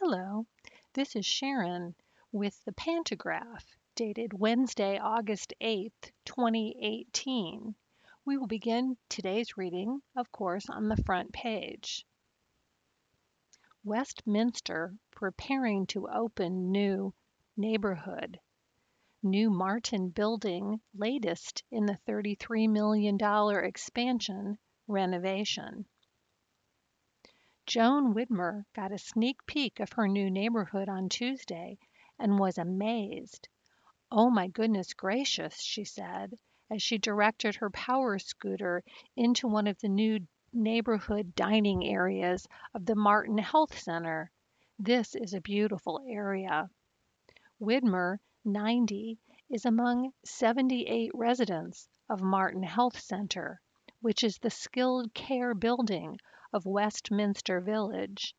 Hello, this is Sharon with the Pantograph, dated Wednesday, August 8th, 2018. We will begin today's reading, of course, on the front page. Westminster preparing to open new neighborhood. New Martin building latest in the $33 million expansion renovation. Joan Widmer got a sneak peek of her new neighborhood on Tuesday and was amazed. "Oh my goodness gracious," she said, as she directed her power scooter into one of the new neighborhood dining areas of the Martin Health Center. "This is a beautiful area." Widmer, 90, is among 78 residents of Martin Health Center, which is the skilled care building of Westminster Village,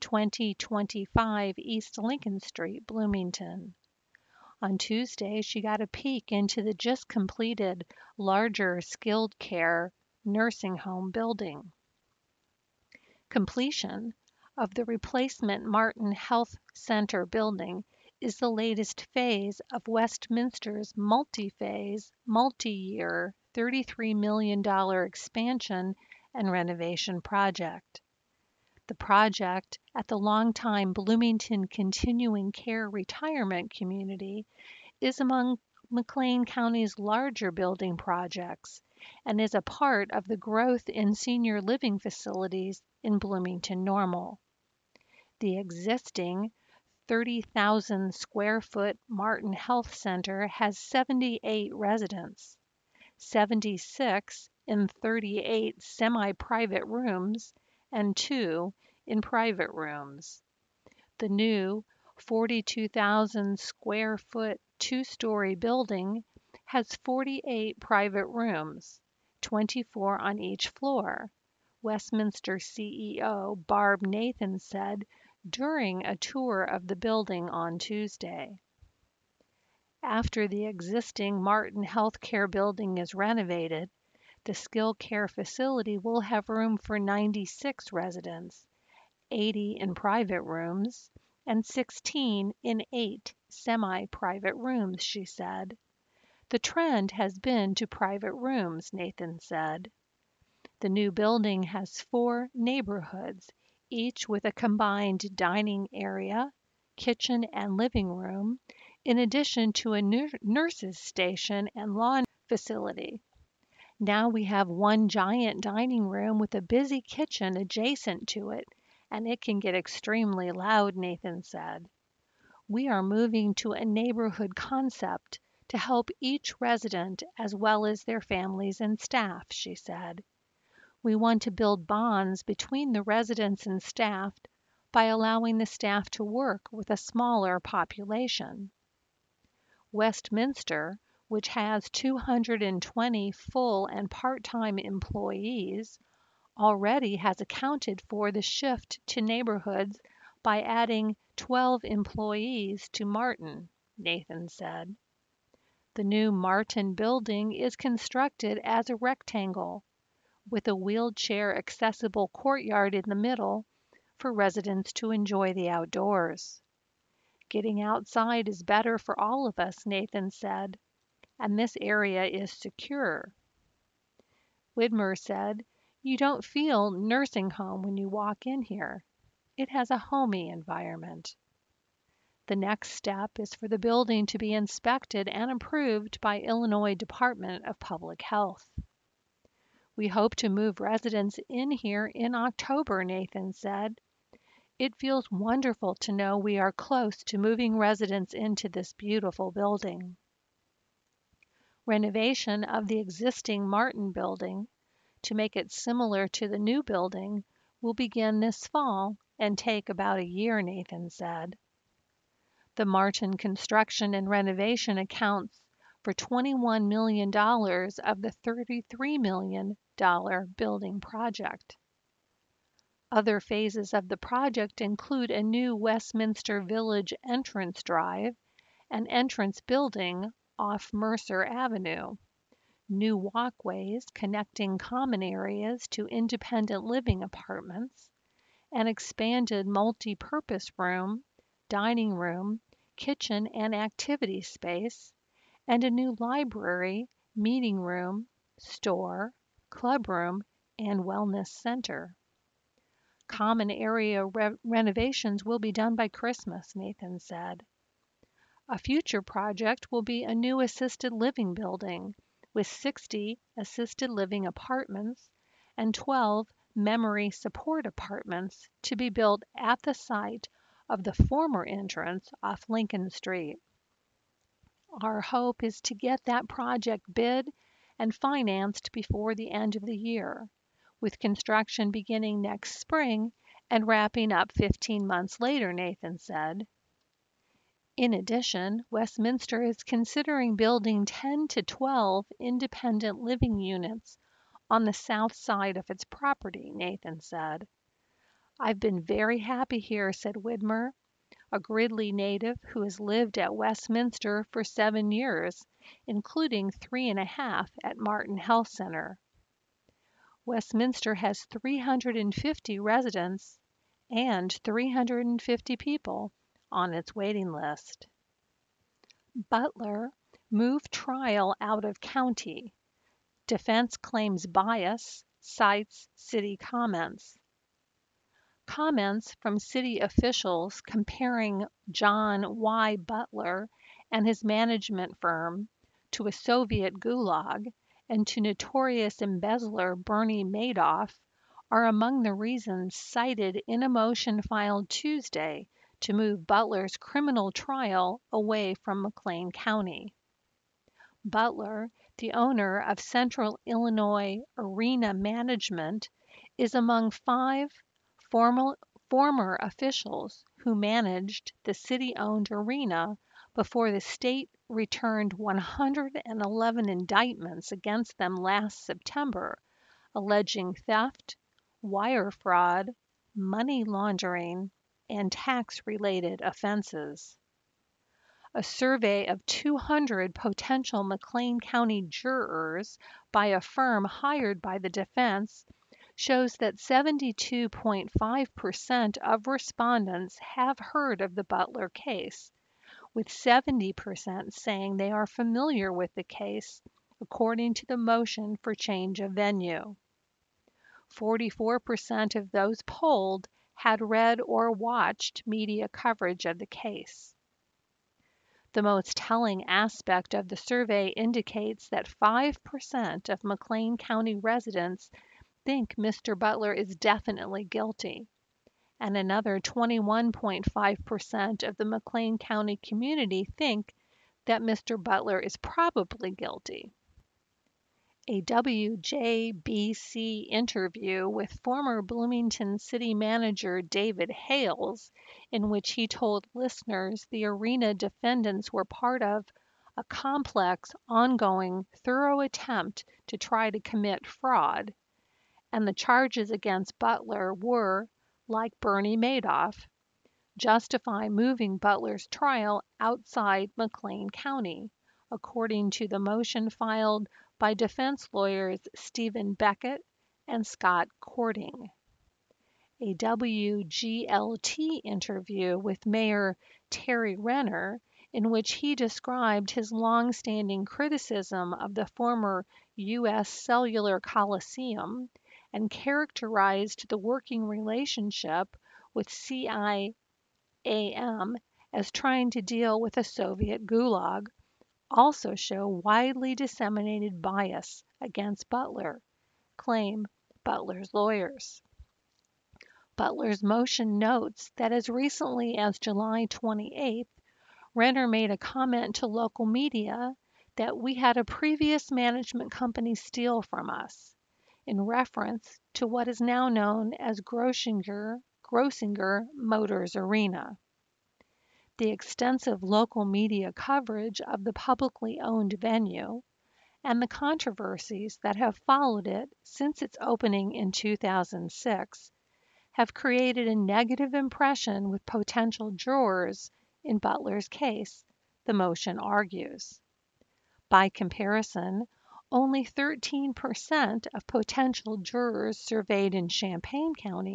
2025 East Lincoln Street, Bloomington. On Tuesday, she got a peek into the just completed larger skilled care nursing home building. Completion of the replacement Martin Health Center building is the latest phase of Westminster's multi-phase, multi-year $33 million expansion and renovation project. The project at the longtime Bloomington Continuing Care Retirement Community is among McLean County's larger building projects and is a part of the growth in senior living facilities in Bloomington Normal. The existing 30,000 square foot Martin Health Center has 78 residents, 76 in 38 semi-private rooms and 2 in private rooms. The new 42,000 square foot two-story building has 48 private rooms, 24 on each floor, Westminster CEO Barb Nathan said during a tour of the building on Tuesday. After the existing Martin Healthcare building is renovated, the skilled care facility will have room for 96 residents, 80 in private rooms, and 16 in 8 semi-private rooms, she said. The trend has been to private rooms, Nathan said. The new building has 4 neighborhoods, each with a combined dining area, kitchen and living room, in addition to a nurse's station and lawn facility. Now we have one giant dining room with a busy kitchen adjacent to it, and it can get extremely loud, Nathan said. We are moving to a neighborhood concept to help each resident as well as their families and staff, she said. We want to build bonds between the residents and staff by allowing the staff to work with a smaller population. Westminster, which has 220 full and part-time employees, already has accounted for the shift to neighborhoods by adding 12 employees to Martin, Nathan said. The new Martin building is constructed as a rectangle, with a wheelchair-accessible courtyard in the middle for residents to enjoy the outdoors. Getting outside is better for all of us, Nathan said, and this area is secure. Widmer said, "You don't feel nursing home when you walk in here. It has a homey environment." The next step is for the building to be inspected and approved by Illinois Department of Public Health. "We hope to move residents in here in October," Nathan said. "It feels wonderful to know we are close to moving residents into this beautiful building." Renovation of the existing Martin building to make it similar to the new building will begin this fall and take about a year, Nathan said. The Martin construction and renovation accounts for $21 million of the $33 million building project. Other phases of the project include a new Westminster Village entrance drive, an entrance building off Mercer Avenue, new walkways connecting common areas to independent living apartments, an expanded multi-purpose room, dining room, kitchen and activity space, and a new library, meeting room, store, club room, and wellness center. Common area renovations will be done by Christmas, Nathan said. A future project will be a new assisted living building with 60 assisted living apartments and 12 memory support apartments to be built at the site of the former entrance off Lincoln Street. Our hope is to get that project bid and financed before the end of the year, with construction beginning next spring and wrapping up 15 months later, Nathan said. In addition, Westminster is considering building 10 to 12 independent living units on the south side of its property, Nathan said. I've been very happy here, said Widmer, a Gridley native who has lived at Westminster for 7 years, including 3.5 at Martin Health Center. Westminster has 350 residents and 350 people on its waiting list. Butler move trial out of county. Defense claims bias, cites city comments. Comments from city officials comparing John Y. Butler and his management firm to a Soviet gulag and to notorious embezzler Bernie Madoff are among the reasons cited in a motion filed Tuesday to move Butler's criminal trial away from McLean County. Butler, the owner of Central Illinois Arena Management, is among 5 former officials who managed the city-owned arena before the state returned 111 indictments against them last September, alleging theft, wire fraud, money laundering, and tax-related offenses. A survey of 200 potential McLean County jurors by a firm hired by the defense shows that 72.5% of respondents have heard of the Butler case, with 70% saying they are familiar with the case, according to the motion for change of venue. 44% of those polled had read or watched media coverage of the case. The most telling aspect of the survey indicates that 5% of McLean County residents think Mr. Butler is definitely guilty, and another 21.5% of the McLean County community think that Mr. Butler is probably guilty. A WJBC interview with former Bloomington City Manager David Hales, in which he told listeners the arena defendants were part of a complex, ongoing, thorough attempt to try to commit fraud, and the charges against Butler were, like Bernie Madoff, justify moving Butler's trial outside McLean County, according to the motion filed by defense lawyers Stephen Beckett and Scott Courting. A WGLT interview with Mayor Terry Renner, in which he described his long-standing criticism of the former U.S. Cellular Coliseum and characterized the working relationship with CIAM as trying to deal with a Soviet gulag, also show widely disseminated bias against Butler, claim Butler's lawyers. Butler's motion notes that as recently as July 28th, Renner made a comment to local media that we had a previous management company steal from us, in reference to what is now known as Grossinger Motors Arena. The extensive local media coverage of the publicly owned venue and the controversies that have followed it since its opening in 2006 have created a negative impression with potential jurors in Butler's case, the motion argues. By comparison, only 13% of potential jurors surveyed in Champaign County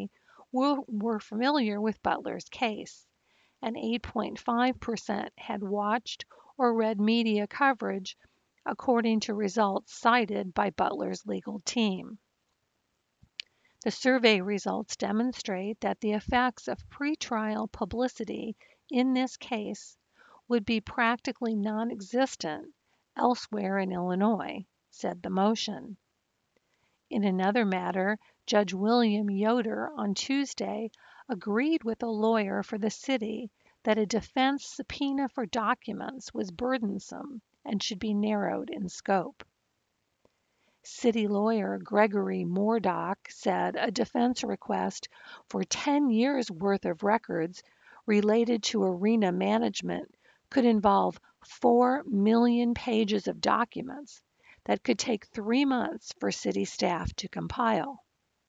were familiar with Butler's case, and 8.5% had watched or read media coverage, according to results cited by Butler's legal team. The survey results demonstrate that the effects of pretrial publicity in this case would be practically non-existent elsewhere in Illinois, said the motion. In another matter, Judge William Yoder on Tuesday agreed with a lawyer for the city that a defense subpoena for documents was burdensome and should be narrowed in scope. City lawyer Gregory Moordock said a defense request for 10 years' worth of records related to arena management could involve 4 million pages of documents that could take 3 months for city staff to compile.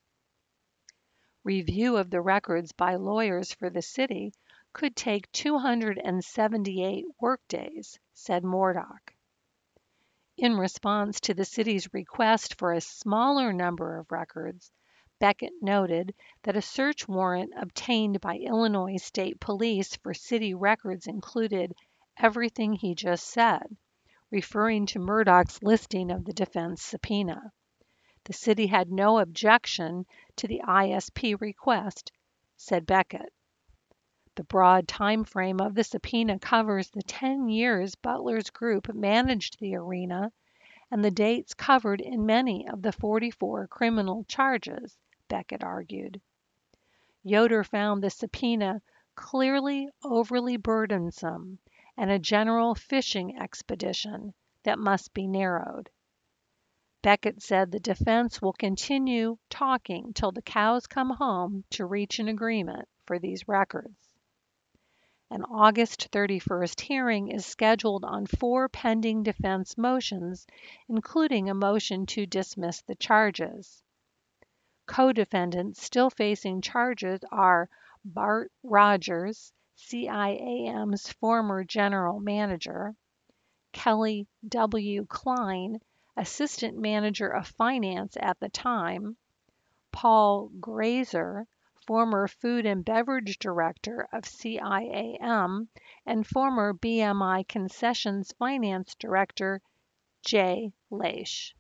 Review of the records by lawyers for the city could take 278 workdays, said Moordock. In response to the city's request for a smaller number of records, Beckett noted that a search warrant obtained by Illinois State Police for city records included everything he just said, referring to Moordock's listing of the defense subpoena. The city had no objection to the ISP request, said Beckett. The broad time frame of the subpoena covers the 10 years Butler's group managed the arena and the dates covered in many of the 44 criminal charges, Beckett argued. Yoder found the subpoena clearly overly burdensome and a general fishing expedition that must be narrowed. Beckett said the defense will continue talking till the cows come home to reach an agreement for these records. An August 31st hearing is scheduled on 4 pending defense motions, including a motion to dismiss the charges. Co-defendants still facing charges are Bart Rogers, CIAM's former general manager, Kelly W. Klein, assistant manager of finance at the time, Paul Grazer, former food and beverage director of CIAM, and former BMI Concessions finance director Jay Leish.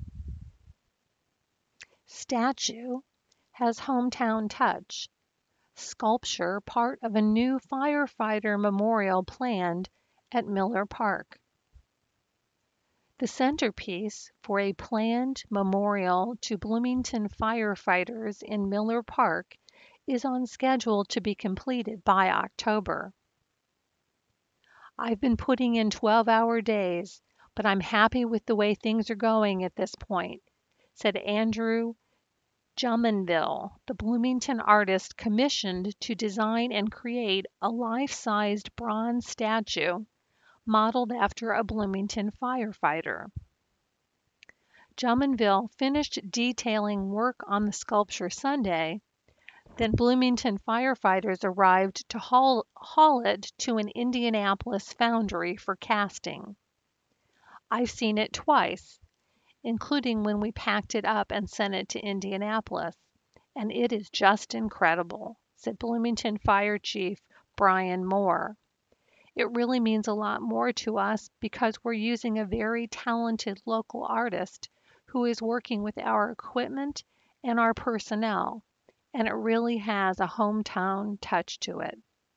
Statue has hometown touch. Sculpture part of a new firefighter memorial planned at Miller Park. The centerpiece for a planned memorial to Bloomington firefighters in Miller Park is on schedule to be completed by October. I've been putting in 12-hour days, but I'm happy with the way things are going at this point, said Andrew Jumonville, the Bloomington artist commissioned to design and create a life-sized bronze statue modeled after a Bloomington firefighter. Jumonville finished detailing work on the sculpture Sunday. Then Bloomington firefighters arrived to haul it to an Indianapolis foundry for casting. I've seen it twice, including when we packed it up and sent it to Indianapolis, and it is just incredible, said Bloomington Fire Chief Brian Moore. It really means a lot more to us because we're using a very talented local artist who is working with our equipment and our personnel, and it really has a hometown touch to it.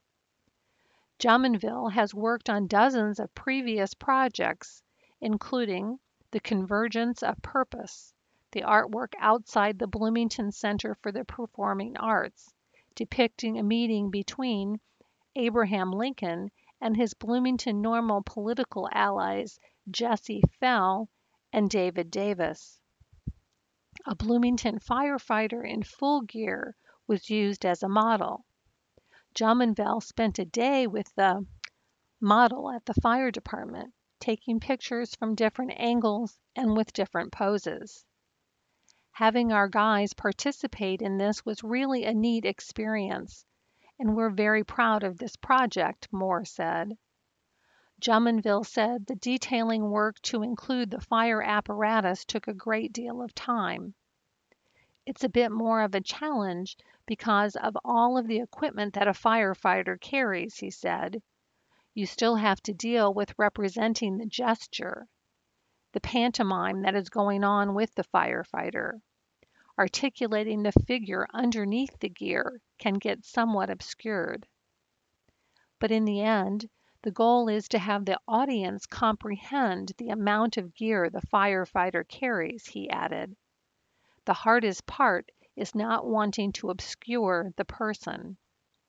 Jumonville has worked on dozens of previous projects, including The Convergence of Purpose, the artwork outside the Bloomington Center for the Performing Arts, depicting a meeting between Abraham Lincoln and his Bloomington Normal political allies Jesse Fell and David Davis. A Bloomington firefighter in full gear was used as a model. Jumonville spent a day with the model at the fire department, taking pictures from different angles and with different poses. Having our guys participate in this was really a neat experience, and we're very proud of this project, Moore said. Jumonville said the detailing work to include the fire apparatus took a great deal of time. It's a bit more of a challenge because of all of the equipment that a firefighter carries, he said. You still have to deal with representing the gesture, the pantomime that is going on with the firefighter. Articulating the figure underneath the gear can get somewhat obscured. But in the end, the goal is to have the audience comprehend the amount of gear the firefighter carries, he added. The hardest part is not wanting to obscure the person.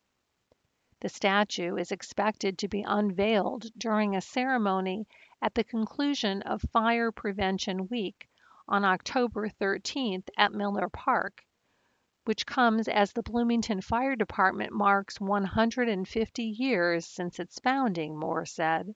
The statue is expected to be unveiled during a ceremony at the conclusion of Fire Prevention Week on October 13th at Miller Park, which comes as the Bloomington Fire Department marks 150 years since its founding, Moore said.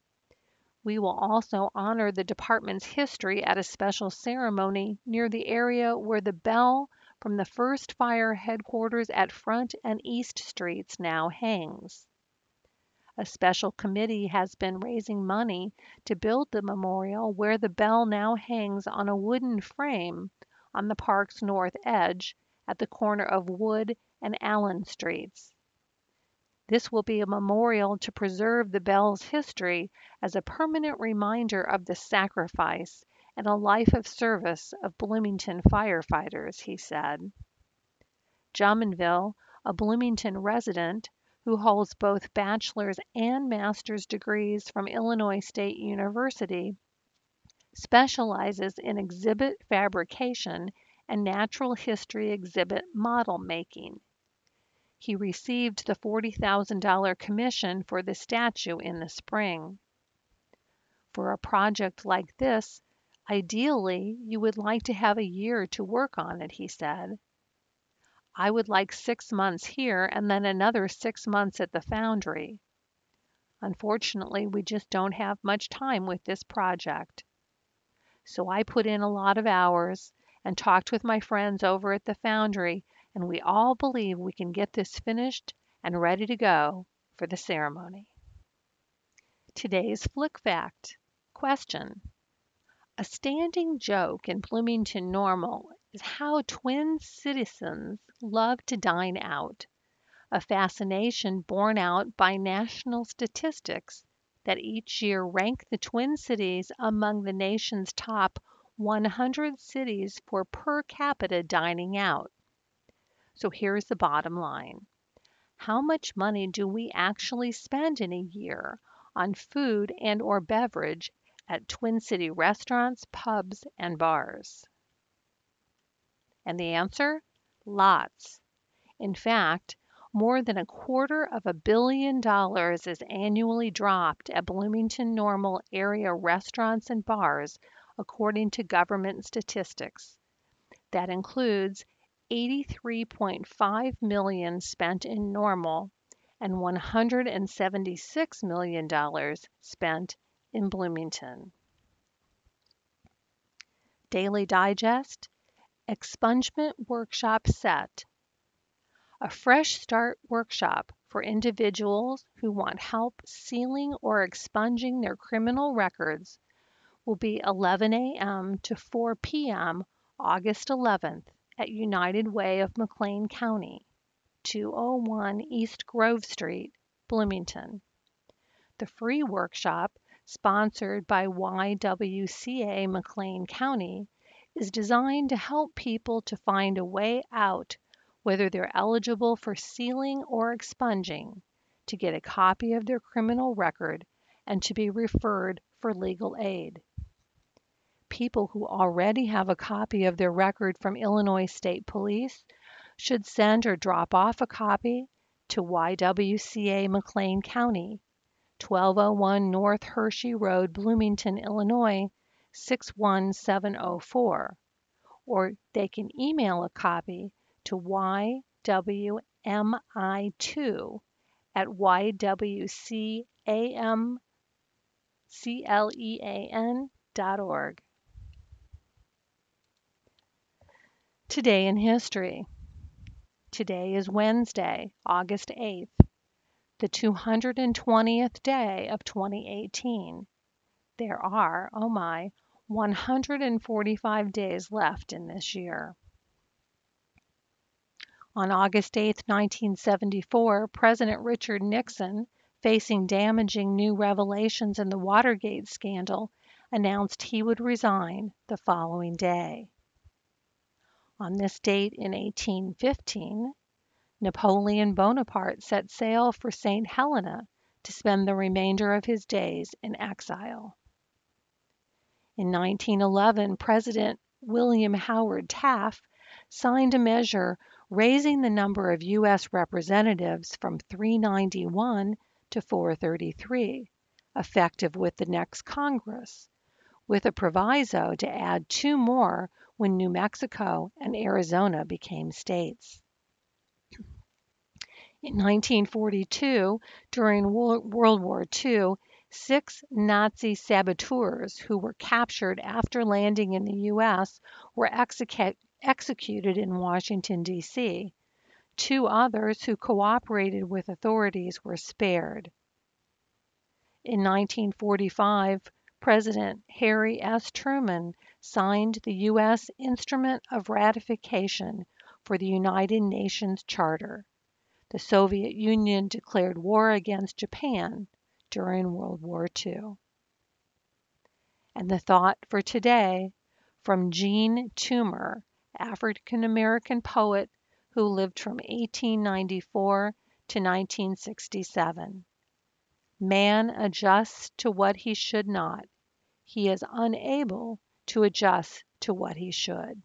We will also honor the department's history at a special ceremony near the area where the bell from the first fire headquarters at Front and East Streets now hangs. A special committee has been raising money to build the memorial where the bell now hangs on a wooden frame on the park's north edge at the corner of Wood and Allen Streets. This will be a memorial to preserve the bell's history as a permanent reminder of the sacrifice and a life of service of Bloomington firefighters, he said. Jumonville, a Bloomington resident who holds both bachelor's and master's degrees from Illinois State University, specializes in exhibit fabrication and natural history exhibit model making. He received the $40,000 commission for the statue in the spring. For a project like this, ideally, you would like to have a year to work on it, he said. I would like 6 months here and then another 6 months at the foundry. Unfortunately, we just don't have much time with this project. So I put in a lot of hours and talked with my friends over at the foundry, and we all believe we can get this finished and ready to go for the ceremony. Today's Flick Fact. Question. A standing joke in Bloomington Normal is how Twin citizens love to dine out, a fascination borne out by national statistics that each year rank the Twin Cities among the nation's top 100 cities for per capita dining out. So here's the bottom line. How much money do we actually spend in a year on food and or beverage at Twin City restaurants, pubs, and bars? And the answer? Lots. In fact, more than $250 million is annually dropped at Bloomington Normal area restaurants and bars, according to government statistics. That includes $83.5 million spent in Normal and $176 million spent in Bloomington. Daily Digest, Expungement Workshop Set. A fresh start workshop for individuals who want help sealing or expunging their criminal records will be 11 a.m. to 4 p.m. August 11th at United Way of McLean County, 201 East Grove Street, Bloomington. The free workshop, sponsored by YWCA McLean County, is designed to help people to find a way out whether they're eligible for sealing or expunging, to get a copy of their criminal record, and to be referred for legal aid. People who already have a copy of their record from Illinois State Police should send or drop off a copy to YWCA McLean County, 1201 North Hershey Road, Bloomington, Illinois, 61704, or they can email a copy to ywcamclean.org. Today in history. Today is Wednesday, August 8th, the 220th day of 2018. There are, 145 days left in this year. On August 8, 1974, President Richard Nixon, facing damaging new revelations in the Watergate scandal, announced he would resign the following day. On this date in 1815, Napoleon Bonaparte set sail for St. Helena to spend the remainder of his days in exile. In 1911, President William Howard Taft signed a measure raising the number of U.S. representatives from 391 to 433, effective with the next Congress, with a proviso to add 2 more when New Mexico and Arizona became states. In 1942, during World War II, 6 Nazi saboteurs who were captured after landing in the U.S. were executed in Washington, D.C. 2 others who cooperated with authorities were spared. In 1945, President Harry S. Truman signed the U.S. Instrument of Ratification for the United Nations Charter. The Soviet Union declared war against Japan during World War II. And the thought for today from Jean Toomer, African-American poet who lived from 1894 to 1967. Man adjusts to what he should not. He is unable to adjust to what he should.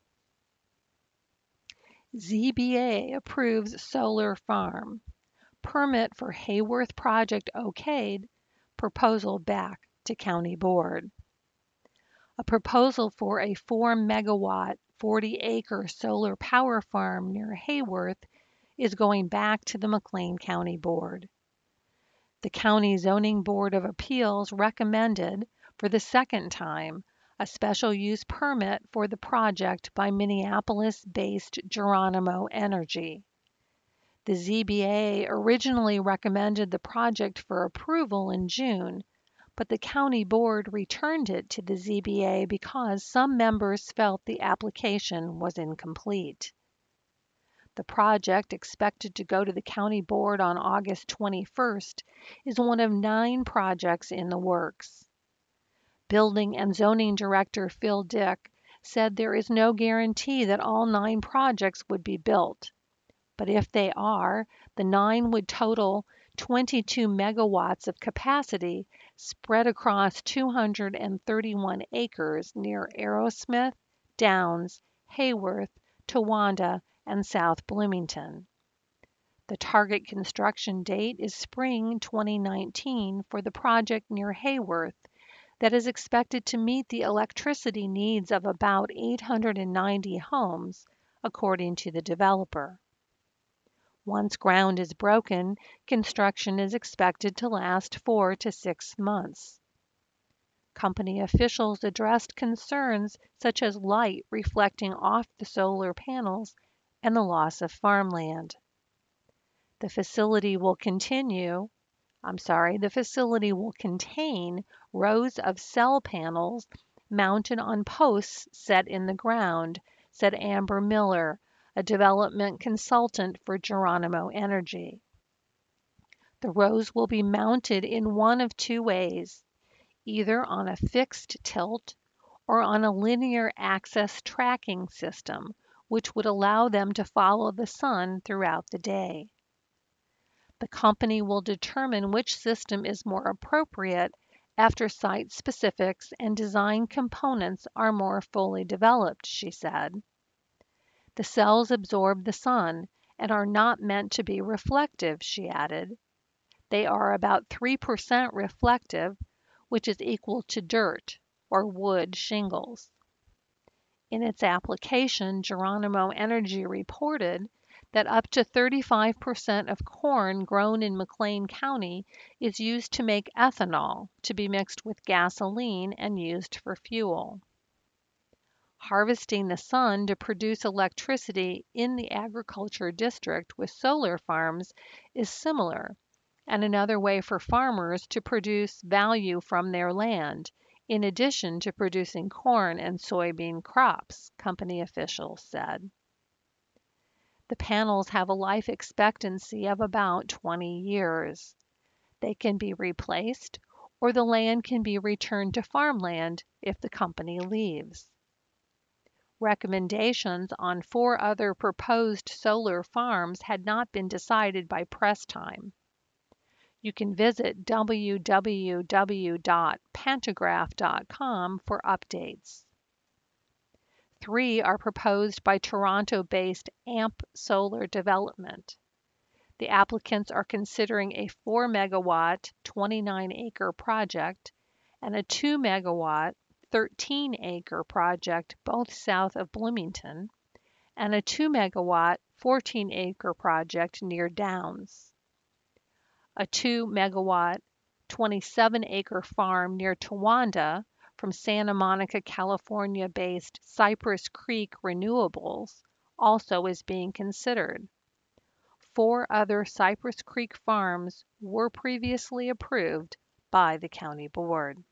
ZBA approves solar farm. Permit for Hayworth project okayed. Proposal back to County Board. A proposal for a 4-megawatt, 40-acre solar power farm near Hayworth is going back to the McLean County Board. The County Zoning Board of Appeals recommended, for the second time, a special use permit for the project by Minneapolis-based Geronimo Energy. The ZBA originally recommended the project for approval in June, but the county board returned it to the ZBA because some members felt the application was incomplete. The project, expected to go to the county board on August 21st, is one of 9 projects in the works. Building and Zoning Director Phil Dick said there is no guarantee that all 9 projects would be built. But if they are, the 9 would total 22 megawatts of capacity spread across 231 acres near Aerosmith, Downs, Hayworth, Towanda, and South Bloomington. The target construction date is spring 2019 for the project near Hayworth that is expected to meet the electricity needs of about 890 homes, according to the developer. Once ground is broken, construction is expected to last 4 to 6 months. Company officials addressed concerns such as light reflecting off the solar panels and the loss of farmland. The facility will contain rows of cell panels mounted on posts set in the ground, said Amber Miller, a development consultant for Geronimo Energy. The rows will be mounted in one of 2 ways, either on a fixed tilt or on a linear axis tracking system, which would allow them to follow the sun throughout the day. The company will determine which system is more appropriate after site specifics and design components are more fully developed, she said. The cells absorb the sun and are not meant to be reflective, she added. They are about 3% reflective, which is equal to dirt or wood shingles. In its application, Geronimo Energy reported that up to 35% of corn grown in McLean County is used to make ethanol to be mixed with gasoline and used for fuel. Harvesting the sun to produce electricity in the agriculture district with solar farms is similar, and another way for farmers to produce value from their land, in addition to producing corn and soybean crops, company officials said. The panels have a life expectancy of about 20 years. They can be replaced, or the land can be returned to farmland if the company leaves. Recommendations on 4 other proposed solar farms had not been decided by press time. You can visit www.pantagraph.com for updates. 3 are proposed by Toronto-based AMP Solar Development. The applicants are considering a 4 megawatt, 29-acre project and a 2 megawatt, 13-acre project both south of Bloomington, and a 2 megawatt, 14-acre project near Downs. A 2 megawatt, 27-acre farm near Towanda from Santa Monica, California-based Cypress Creek Renewables also is being considered. 4 other Cypress Creek farms were previously approved by the county board.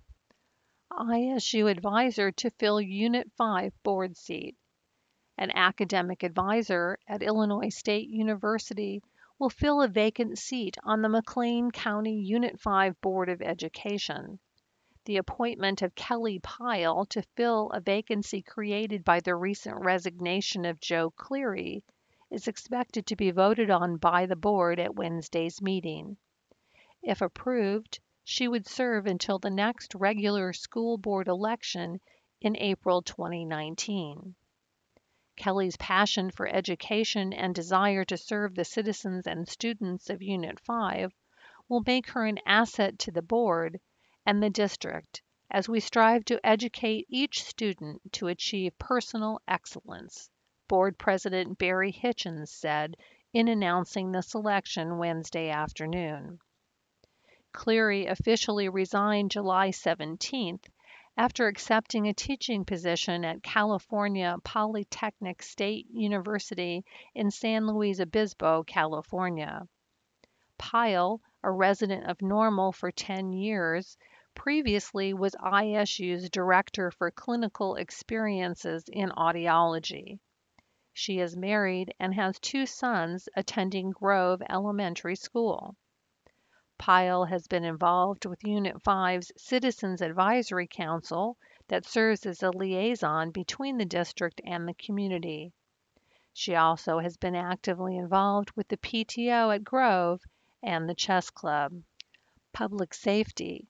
ISU advisor to fill Unit 5 board seat. An academic advisor at Illinois State University will fill a vacant seat on the McLean County Unit 5 Board of Education. The appointment of Kelly Pyle to fill a vacancy created by the recent resignation of Joe Cleary is expected to be voted on by the board at Wednesday's meeting. If approved, she would serve until the next regular school board election in April 2019. Kelly's passion for education and desire to serve the citizens and students of Unit 5 will make her an asset to the board and the district as we strive to educate each student to achieve personal excellence, Board President Barry Hitchens said in announcing the selection Wednesday afternoon. Cleary officially resigned July 17th after accepting a teaching position at California Polytechnic State University in San Luis Obispo, California. Pyle, a resident of Normal for 10 years, previously was ISU's Director for Clinical Experiences in Audiology. She is married and has 2 sons attending Grove Elementary School. Pyle has been involved with Unit 5's Citizens Advisory Council that serves as a liaison between the district and the community. She also has been actively involved with the PTO at Grove and the Chess Club. Public safety,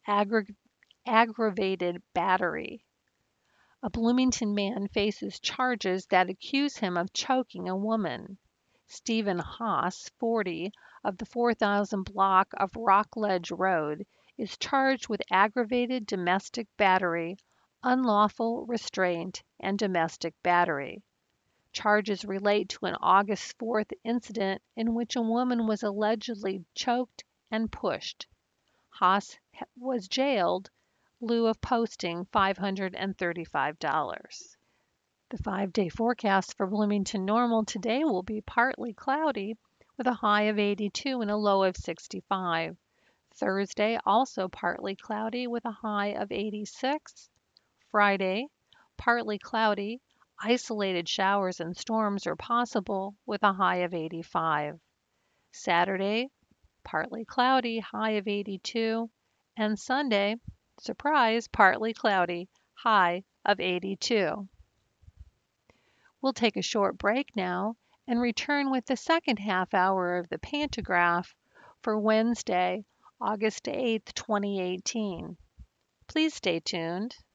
aggravated battery. A Bloomington man faces charges that accuse him of choking a woman. Stephen Haas, 40, of the 4000 block of Rockledge Road, is charged with aggravated domestic battery, unlawful restraint, and domestic battery. Charges relate to an August 4th incident in which a woman was allegedly choked and pushed. Haas was jailed in lieu of posting $535. The 5-day forecast for Bloomington Normal today will be partly cloudy with a high of 82 and a low of 65. Thursday, also partly cloudy with a high of 86. Friday, partly cloudy, isolated showers and storms are possible with a high of 85. Saturday, partly cloudy, high of 82. And Sunday, surprise, partly cloudy, high of 82. We'll take a short break now and return with the second half hour of the Pantograph for Wednesday, August 8, 2018. Please stay tuned.